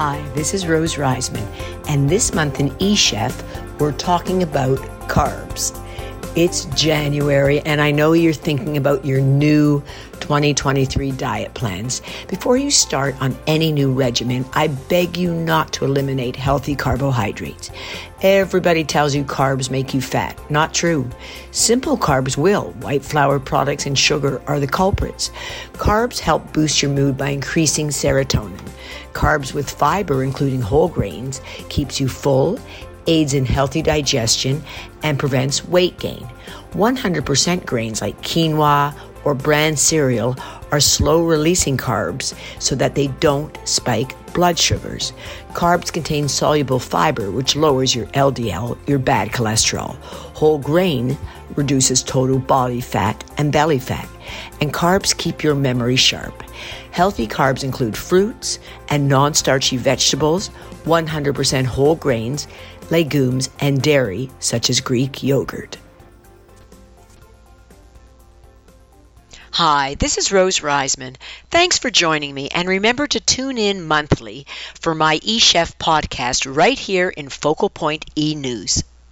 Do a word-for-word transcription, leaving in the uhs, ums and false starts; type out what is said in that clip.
Hi, this is Rose Reisman, and this month in eChef, we're talking about carbs. It's January, and I know you're thinking about your new twenty twenty-three diet plans. Before you start on any new regimen, I beg you not to eliminate healthy carbohydrates. Everybody tells you carbs make you fat. Not true. Simple carbs will. White flour products and sugar are the culprits. Carbs help boost your mood by increasing serotonin. Carbs with fiber, including whole grains, keeps you full, aids in healthy digestion, and prevents weight gain. one hundred percent grains like quinoa or bran cereal are slow-releasing carbs so that they don't spike blood sugars. Carbs contain soluble fiber, which lowers your L D L, your bad cholesterol. Whole grain reduces total body fat and belly fat. And carbs keep your memory sharp. Healthy carbs include fruits and non-starchy vegetables, one hundred percent whole grains, legumes, and dairy, such as Greek yogurt. Hi, this is Rose Reisman. Thanks for joining me, and remember to tune in monthly for my eChef podcast right here in Focal Point E-News.